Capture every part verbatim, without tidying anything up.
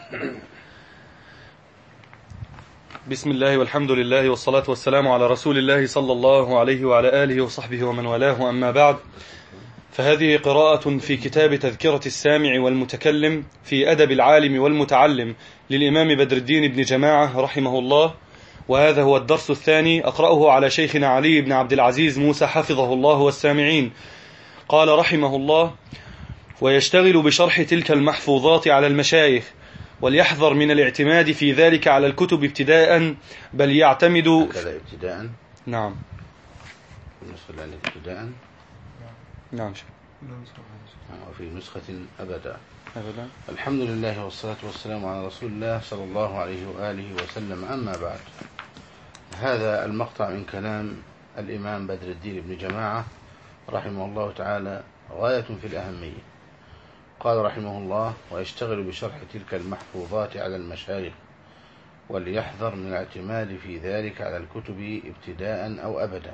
بسم الله والحمد لله والصلاة والسلام على رسول الله صلى الله عليه وعلى آله وصحبه ومن والاه، أما بعد، فهذه قراءة في كتاب تذكرة السامع والمتكلم في أدب العالم والمتعلم للإمام بدر الدين بن جماعة رحمه الله، وهذا هو الدرس الثاني أقرأه على شيخنا علي بن عبد العزيز موسى حفظه الله والسامعين. قال رحمه الله: ويشتغل بشرح تلك المحفوظات على المشايخ، وليحذر من الاعتماد في ذلك على الكتب ابتداء، بل يعتمد ابتداء. نعم بالنسبة ابتداء. نعم. وفي نسخة أبدا. أبدا. الحمد لله والصلاة والسلام على رسول الله صلى الله عليه وآله وسلم. أما بعد، هذا المقطع من كلام الإمام بدر الدين بن جماعة رحمه الله تعالى غاية في الأهمية. قال رحمه الله: ويشتغل بشرح تلك المحفوظات على المشايخ، وليحذر من الاعتماد في ذلك على الكتب ابتداء أو أبدا.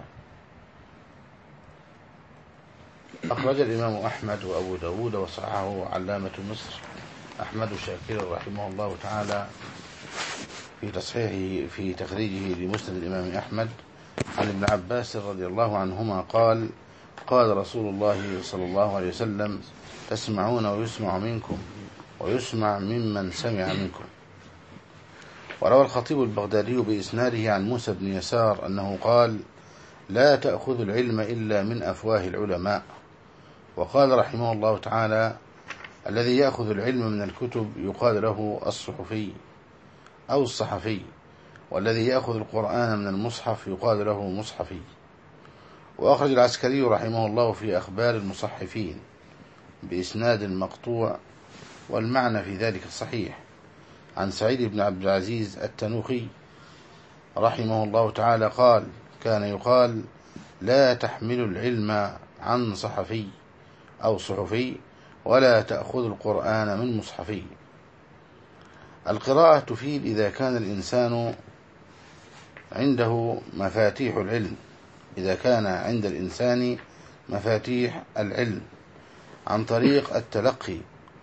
أخرج الإمام أحمد وأبو داود وصححه علامة مصر أحمد شاكر رحمه الله تعالى في تصحيحه في تخريجه لمسند الإمام أحمد عن ابن عباس رضي الله عنهما قال: قال رسول الله صلى الله عليه وسلم: تسمعون ويسمع منكم ويسمع ممن سمع منكم. وروى الخطيب البغدادي بإسناده عن موسى بن يسار أنه قال: لا تأخذ العلم إلا من أفواه العلماء. وقال رحمه الله تعالى: الذي يأخذ العلم من الكتب يقال له الصحفي أو الصحفي، والذي يأخذ القرآن من المصحف يقال له مصحفي. وأخرج العسكري رحمه الله في أخبار المصحفين بإسناد مقطوع، والمعنى في ذلك صحيح، عن سعيد بن عبد العزيز التنوخي رحمه الله تعالى قال: كان يقال: لا تحمل العلم عن صحفي أو صحفي، ولا تأخذ القرآن من مصحفي. القراءة تفيد إذا كان الإنسان عنده مفاتيح العلم، إذا كان عند الإنسان مفاتيح العلم عن طريق التلقي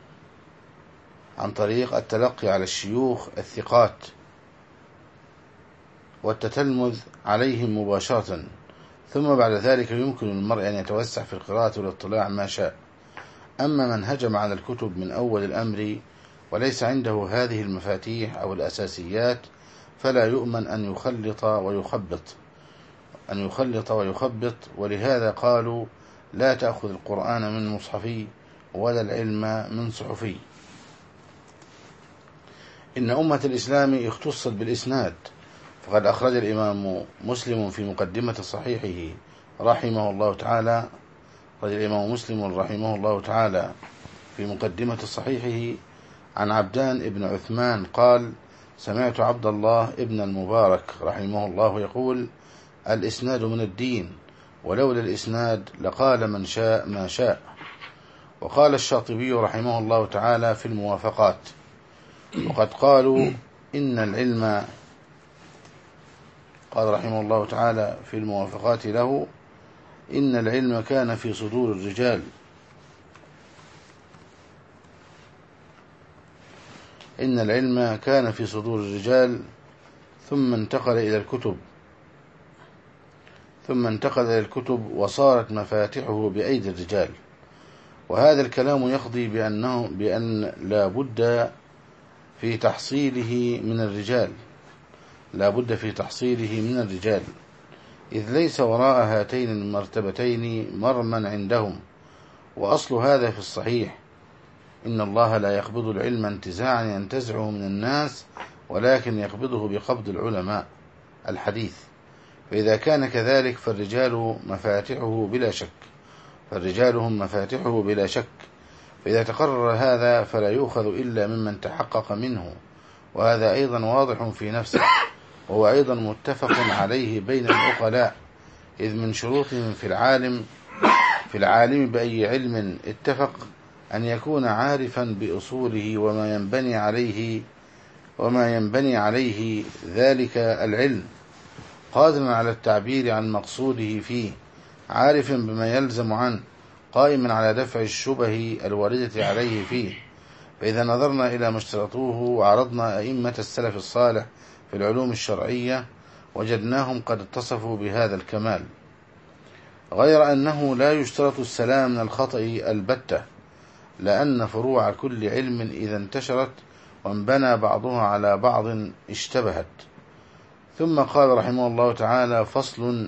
عن طريق التلقي على الشيوخ الثقات والتتلمذ عليهم مباشرة، ثم بعد ذلك يمكن للمرء أن يتوسع في القراءة والاطلاع ما شاء. أما من هجم على الكتب من أول الأمر وليس عنده هذه المفاتيح أو الأساسيات، فلا يؤمن أن يخلط ويخبط أن يخلط ويخبط ولهذا قالوا: لا تأخذ القرآن من مصحفي ولا العلم من صحفي. إن أمة الإسلام اختصت بالإسناد، فقد أخرج الإمام مسلم في مقدمة صحيحه رحمه الله تعالى أخرج الإمام مسلم رحمه الله تعالى في مقدمة صحيحه عن عبدان ابن عثمان قال: سمعت عبد الله ابن المبارك رحمه الله يقول: الإسناد من الدين، ولولا الإسناد لقال من شاء ما شاء. وقال الشاطبي رحمه الله تعالى في الموافقات: وقد قالوا إن العلم قال رحمه الله تعالى في الموافقات له: إن العلم كان في صدور الرجال إن العلم كان في صدور الرجال ثم انتقل إلى الكتب ثم انتقل إلى الكتب وصارت مفاتحه بأيدي الرجال. وهذا الكلام يقضي بأنه بأن لا بد في تحصيله من الرجال لا بد في تحصيله من الرجال إذ ليس وراء هاتين المرتبتين مرمى عندهم. وأصل هذا في الصحيح: إن الله لا يقبض العلم انتزاعا ينتزعه من الناس، ولكن يقبضه بقبض العلماء. الحديث. فإذا كان كذلك فالرجال مفاتحه بلا شك فالرجال هم مفاتحه بلا شك فإذا تقرر هذا فلا يؤخذ إلا ممن تحقق منه، وهذا أيضا واضح في نفسه، وهو أيضا متفق عليه بين العقلاء، إذ من شروطهم في العالم في العالم بأي علم اتفق أن يكون عارفا بأصوله وما ينبني عليه وما ينبني عليه ذلك العلم، قادرا على التعبير عن مقصوده فيه، عارفا بما يلزم عنه، قائما على دفع الشبه الواردة عليه فيه. فإذا نظرنا إلى ما اشترطوه وعرضنا أئمة السلف الصالح في العلوم الشرعية وجدناهم قد اتصفوا بهذا الكمال، غير أنه لا يشترط السلام من الخطأ البتة، لأن فروع كل علم إذا انتشرت وانبنى بعضها على بعض اشتبهت. ثم قال رحمه الله تعالى: فصل: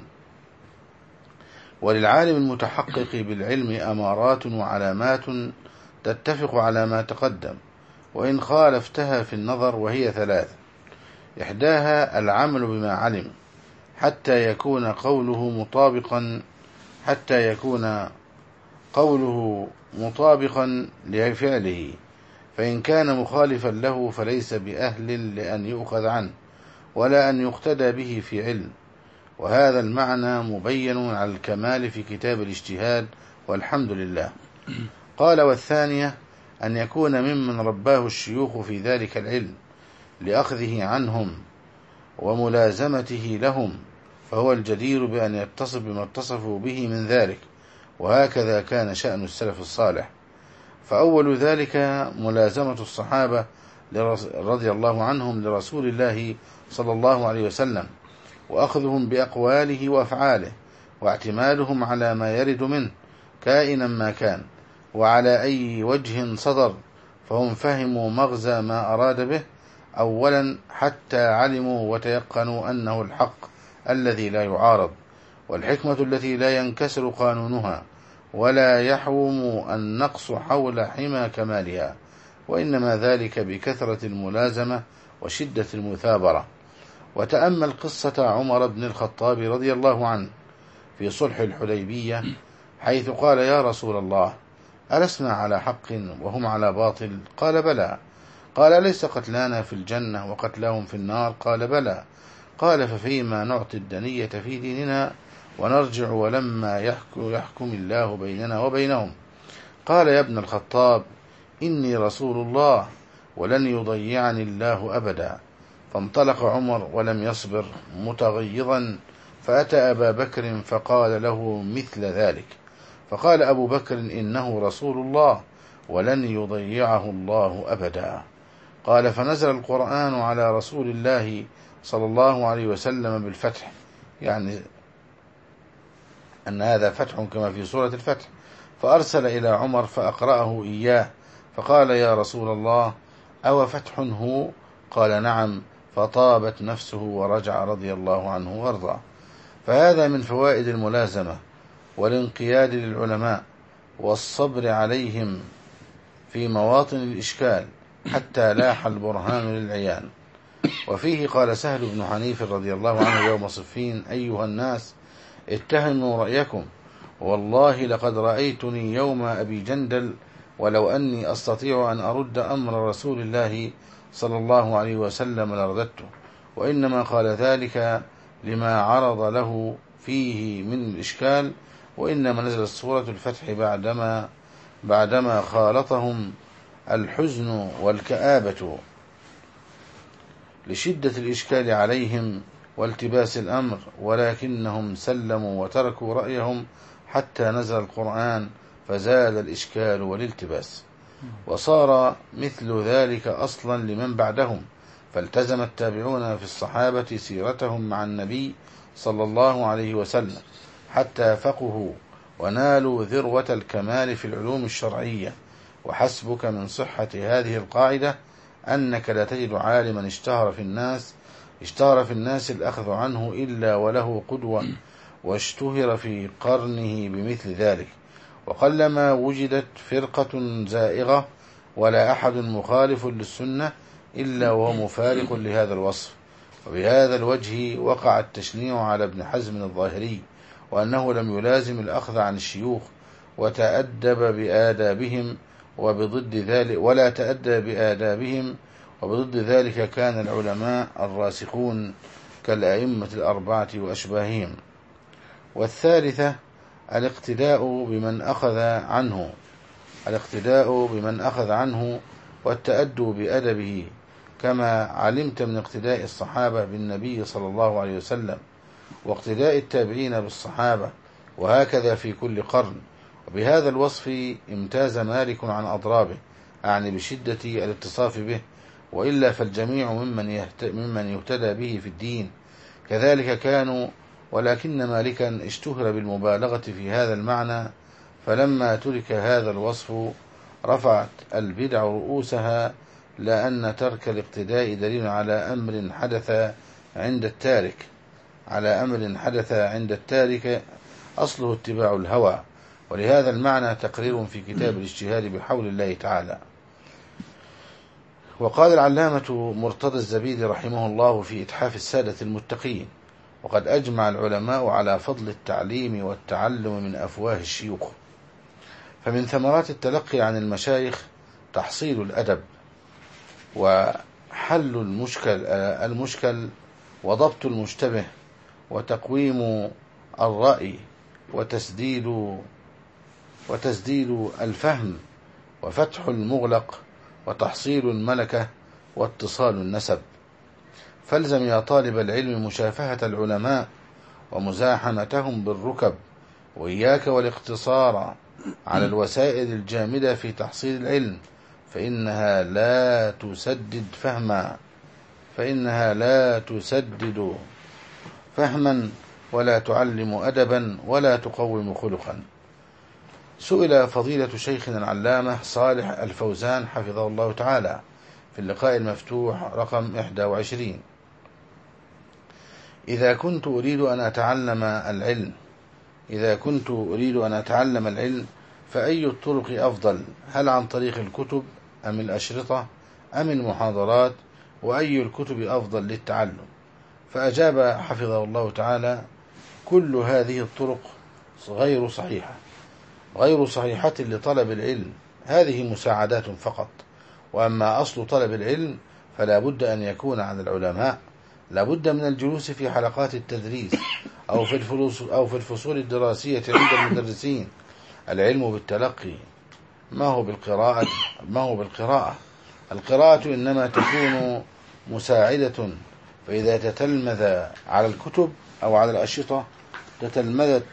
وللعالم المتحقق بالعلم أمارات وعلامات تتفق على ما تقدم، وإن خالفتها في النظر، وهي ثلاث: إحداها العمل بما علم حتى يكون قوله مطابقا حتى يكون قوله مطابقا لفعله، فإن كان مخالفا له فليس بأهل لأن يؤخذ عنه ولا أن يقتدى به في علم، وهذا المعنى مبين على الكمال في كتاب الاجتهاد، والحمد لله. قال: والثانية أن يكون ممن رباه الشيوخ في ذلك العلم لأخذه عنهم وملازمته لهم، فهو الجدير بأن يتصف بما اتصفوا به من ذلك، وهكذا كان شأن السلف الصالح. فأول ذلك ملازمة الصحابة رضي الله عنهم لرسول الله صلى الله عليه وسلم، وأخذهم بأقواله وأفعاله، واعتمادهم على ما يرد منه كائنا ما كان وعلى أي وجه صدر، فهم فهموا مغزى ما أراد به أولا حتى علموا وتيقنوا أنه الحق الذي لا يعارض، والحكمة التي لا ينكسر قانونها ولا يحوم النقص حول حمى كمالها، وإنما ذلك بكثرة الملازمة وشدة المثابرة. وتأمل قصة عمر بن الخطاب رضي الله عنه في صلح الحديبية، حيث قال: يا رسول الله، ألسنا على حق وهم على باطل؟ قال: بلى. قال: ليس قتلانا في الجنة وقتلاهم في النار؟ قال: بلى. قال: ففيما نعطي الدنية في ديننا ونرجع ولما يحكم, يحكم الله بيننا وبينهم؟ قال: يا ابن الخطاب، إني رسول الله ولن يضيعني الله أبدا. فانطلق عمر ولم يصبر متغيظا، فأتى أبا بكر فقال له مثل ذلك، فقال أبو بكر: إنه رسول الله ولن يضيعه الله أبدا. قال: فنزل القرآن على رسول الله صلى الله عليه وسلم بالفتح، يعني أن هذا فتح كما في سورة الفتح، فأرسل إلى عمر فأقرأه إياه، فقال: يا رسول الله، أو فتح هو؟ قال: نعم. فطابت نفسه ورجع رضي الله عنه وارضاه. فهذا من فوائد الملازمة والانقياد للعلماء والصبر عليهم في مواطن الإشكال حتى لاح البرهان للعيان. وفيه قال سهل بن حنيف رضي الله عنه يوم صفين: أيها الناس، اتهموا رأيكم، والله لقد رأيتني يوم أبي جندل، ولو أني أستطيع أن أرد أمر رسول الله صلى الله عليه وسلم لرددته، وإنما قال ذلك لما عرض له فيه من الإشكال، وإنما نزلت سورة الفتح بعدما بعدما خالطهم الحزن والكآبة لشدة الإشكال عليهم والتباس الأمر، ولكنهم سلموا وتركوا رأيهم حتى نزل القرآن فزال الإشكال والالتباس، وصار مثل ذلك أصلا لمن بعدهم، فالتزم التابعون في الصحابة سيرتهم مع النبي صلى الله عليه وسلم حتى فقهوا ونالوا ذروة الكمال في العلوم الشرعية. وحسبك من صحة هذه القاعدة أنك لا تجد عالما اشتهر في الناس اشتهر في الناس الأخذ عنه إلا وله قدوة، واشتهر في قرنه بمثل ذلك، وقلما وجدت فرقة زائغة ولا أحد مخالف للسنة إلا وهو مفارق لهذا الوصف. وبهذا الوجه وقع التشنيع على ابن حزم الظاهري، وأنه لم يلازم الأخذ عن الشيوخ وتأدب بآدابهم، وبضد ذلك ولا تأدب بآدابهم وبضد ذلك كان العلماء الراسخون كالأئمة الأربعة وأشباههم. والثالثة الاقتداء بمن أخذ عنه الاقتداء بمن أخذ عنه والتأدب بأدبه، كما علمت من اقتداء الصحابة بالنبي صلى الله عليه وسلم، واقتداء التابعين بالصحابة، وهكذا في كل قرن. وبهذا الوصف امتاز مالك عن أضرابه، أعني بشدة الاتصاف به، وإلا فالجميع ممن ممن يهتدى به في الدين. كذلك كانوا، ولكن مالكا اشتهر بالمبالغة في هذا المعنى، فلما ترك هذا الوصف رفعت البدع رؤوسها، لأن ترك الاقتداء دليل على أمر حدث عند التارك على أمر حدث عند التارك أصله اتباع الهوى. ولهذا المعنى تقرير في كتاب الاجتهاد بحول الله تعالى. وقال العلامة مرتضى الزبيدي رحمه الله في إتحاف السادة المتقين: وقد أجمع العلماء على فضل التعليم والتعلم من أفواه الشيوخ، فمن ثمرات التلقي عن المشايخ تحصيل الأدب وحل المشكل, المشكل وضبط المشتبه وتقويم الرأي وتسديد وتسديد الفهم وفتح المغلق وتحصيل الملكة واتصال النسب. فالزم يا طالب العلم مشافهة العلماء ومزاحمتهم بالركب، وإياك والاقتصار على الوسائل الجامدة في تحصيل العلم، فإنها لا تسدد فهما فإنها لا تسدد فهما ولا تعلم أدبا ولا تقوم خلقا. سئل فضيلة شيخنا العلامة صالح الفوزان حفظه الله تعالى في اللقاء المفتوح رقم واحد وعشرين: إذا كنت أريد أن أتعلم العلم إذا كنت أريد أن أتعلم العلم فأي الطرق أفضل؟ هل عن طريق الكتب أم الأشرطة أم المحاضرات؟ وأي الكتب أفضل للتعلم؟ فأجاب حفظه الله تعالى: كل هذه الطرق غير صحيحة غير صحيحة لطلب العلم، هذه مساعدات فقط. وأما أصل طلب العلم فلا بد أن يكون عن العلماء، لا بد من الجلوس في حلقات التدريس أو في أو في الفصول الدراسية عند المدرسين. العلم بالتلقي، ما هو بالقراءة ما هو بالقراءة القراءة إنما تكون مساعدة، فإذا تتلمذ على الكتب أو على الأشرطة تتلمذت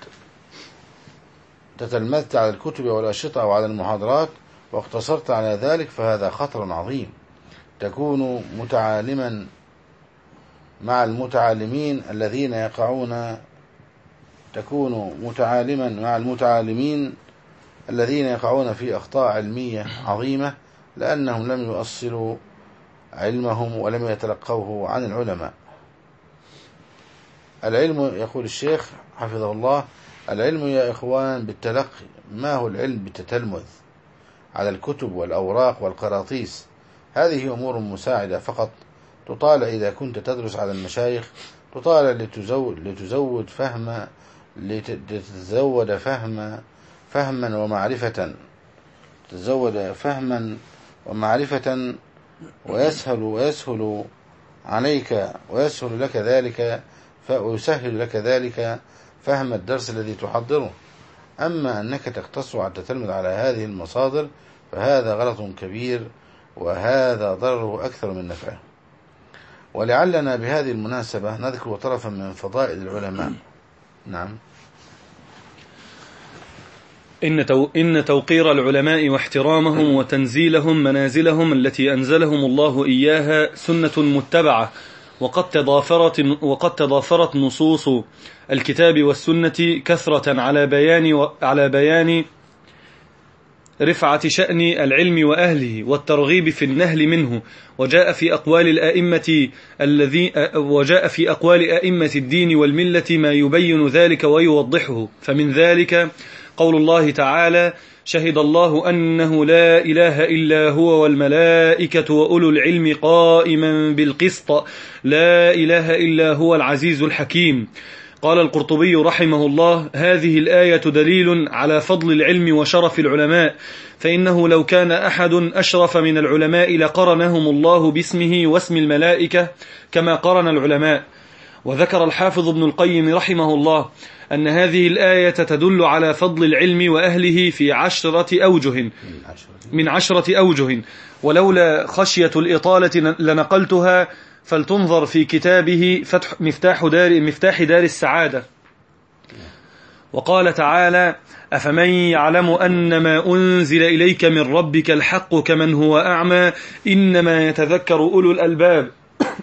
تتلمذت على الكتب أو الأشرطة أو على المحاضرات واقتصرت على ذلك فهذا خطر عظيم. تكون متعالما مع المتعالمين الذين يقعون تكون متعالما مع المتعالمين الذين يقعون في أخطاء علمية عظيمة، لأنهم لم يؤصلوا علمهم ولم يتلقوه عن العلماء. العلم، يقول الشيخ حفظه الله: العلم يا إخوان بالتلقي. ما هو العلم بالتتلمذ على الكتب والأوراق والقراطيس؟ هذه أمور مساعدة فقط، تطالع إذا كنت تدرس على المشايخ، تطالع لتزود, لتزود فهم لتتزود فهم فهما ومعرفة تزود فهما ومعرفة ويسهل ويسهل عليك ويسهل لك ذلك ويسهل لك ذلك فهم الدرس الذي تحضره. أما أنك تقتصر على التتلمذ على هذه المصادر فهذا غلط كبير، وهذا ضرره أكثر من نفعه. ولعلنا بهذه المناسبة نذكر طرفا من فضائل العلماء. نعم. إن, تو إن توقير العلماء واحترامهم وتنزيلهم منازلهم التي أنزلهم الله إياها سنة متبعة، وقد تضافرت, وقد تضافرت نصوص الكتاب والسنة كثرة على بيان, على بيان رفعة شأن العلم وأهله والترغيب في النهل منه. وجاء في أقوال الأئمة الذي وجاء في أقوال أئمة الدين والملة ما يبين ذلك ويوضحه. فمن ذلك قول الله تعالى: شهد الله أنه لا إله إلا هو والملائكة وأولو العلم قائما بالقسط لا إله إلا هو العزيز الحكيم. قال القرطبي رحمه الله: هذه الآية دليل على فضل العلم وشرف العلماء، فإنه لو كان أحد أشرف من العلماء لقرنهم الله باسمه واسم الملائكة كما قرن العلماء. وذكر الحافظ ابن القيم رحمه الله أن هذه الآية تدل على فضل العلم وأهله في عشرة أوجه من عشرة أوجه، ولولا خشية الإطالة لنقلتها، فلتنظر في كتابه فتح مفتاح دار, مفتاح دار السعادة. وقال تعالى: أفمن يعلم أن ما أنزل إليك من ربك الحق كمن هو أعمى إنما يتذكر أولو الألباب.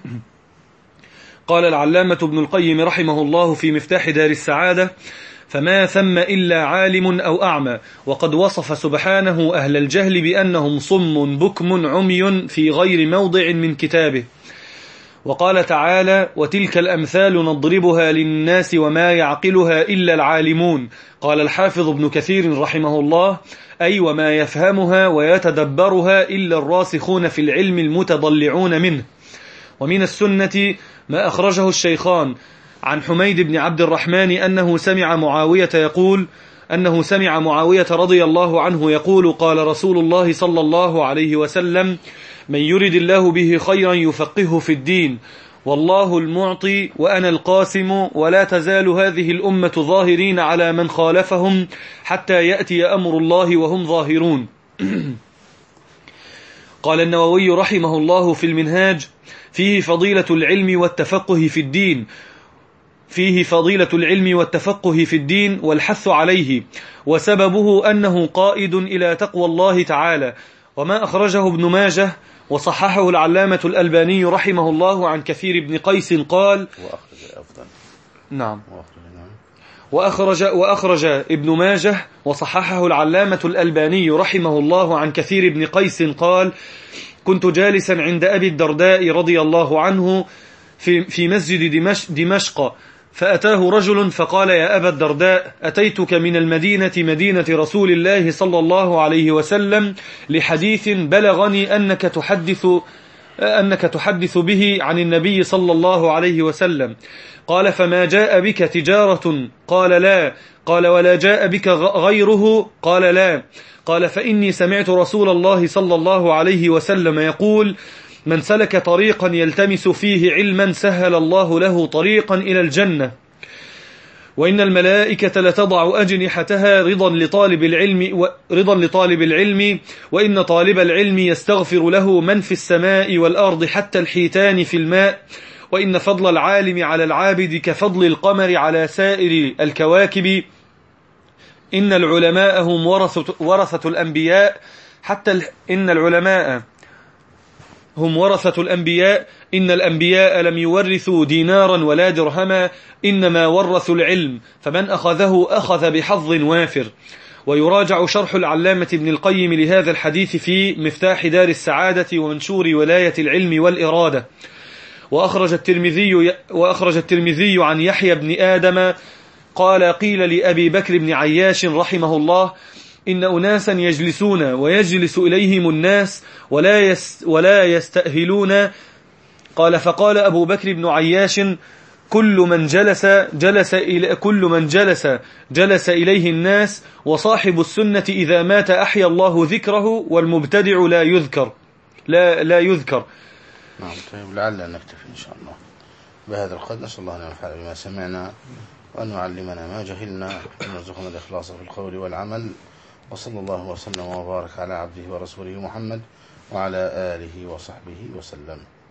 قال العلامة ابن القيم رحمه الله في مفتاح دار السعادة: فما ثم إلا عالم أو أعمى، وقد وصف سبحانه أهل الجهل بأنهم صم بكم عمي في غير موضع من كتابه. وقال تعالى: وتلك الأمثال نضربها للناس وما يعقلها إلا العالمون. قال الحافظ ابن كثير رحمه الله: أي وما يفهمها ويتدبرها إلا الراسخون في العلم المتضلعون منه. ومن السنة ما أخرجه الشيخان عن حميد بن عبد الرحمن أنه سمع معاوية يقول أنه سمع معاوية رضي الله عنه يقول: قال رسول الله صلى الله عليه وسلم: من يرد الله به خيرا يفقهه في الدين، والله المعطي وأنا القاسم، ولا تزال هذه الأمة ظاهرين على من خالفهم حتى يأتي أمر الله وهم ظاهرون. قال النووي رحمه الله في المنهاج: فيه فضيلة العلم والتفقه في الدين فيه فضيلة العلم والتفقه في الدين والحث عليه، وسببه أنه قائد إلى تقوى الله تعالى. وما أخرجه ابن ماجه وصححه العلامة الألباني رحمه الله عن كثير بن قيس قال: وأخرج أفضل نعم وأخرج, وأخرج ابن ماجه وصححه العلامة الألباني رحمه الله عن كثير بن قيس قال: كنت جالسا عند أبي الدرداء رضي الله عنه في, في مسجد دمشق, دمشق فأتاه رجل فقال: يا أبا الدرداء، أتيتك من المدينة مدينة رسول الله صلى الله عليه وسلم لحديث بلغني أنك تحدث أنك تحدث به عن النبي صلى الله عليه وسلم. قال: فما جاء بك تجارة؟ قال: لا. قال: ولا جاء بك غيره؟ قال: لا. قال: فإني سمعت رسول الله صلى الله عليه وسلم يقول: من سلك طريقا يلتمس فيه علما سهل الله له طريقا إلى الجنة، وإن الملائكة لتضع أجنحتها رضا لطالب العلم رضا لطالب العلم وإن طالب العلم يستغفر له من في السماء والأرض حتى الحيتان في الماء، وإن فضل العالم على العابد كفضل القمر على سائر الكواكب، إن العلماء هم ورثة, ورثة الأنبياء حتى ال... إن العلماء هم ورثة الأنبياء إن الأنبياء لم يورثوا دينارا ولا درهما، إنما ورثوا العلم، فمن أخذه أخذ بحظ وافر. ويراجع شرح العلامة ابن القيم لهذا الحديث في مفتاح دار السعادة ومنشور ولاية العلم والإرادة. وأخرج الترمذي, وأخرج الترمذي عن يحيى بن آدم قال: قيل لأبي بكر بن عياش رحمه الله: إن أناسا يجلسون ويجلس إليهم الناس ولا, يس ولا يستأهلون. قال: فقال أبو بكر بن عياش: كل من جلس جلس إلى كل من جلس جلس إليه الناس، وصاحب السنة إذا مات أحيا الله ذكره، والمبتدع لا يذكر لا لا يذكر. نعم. طيب، لعل نكتفي إن شاء الله بهذا القدر. نسأل الله أن ينفعنا بما سمعنا وأن يعلمنا ما جهلنا وأن يرزقنا الإخلاص في القول والعمل. وصلى الله وسلم وبارك على عبده ورسوله محمد وعلى آله وصحبه وسلم.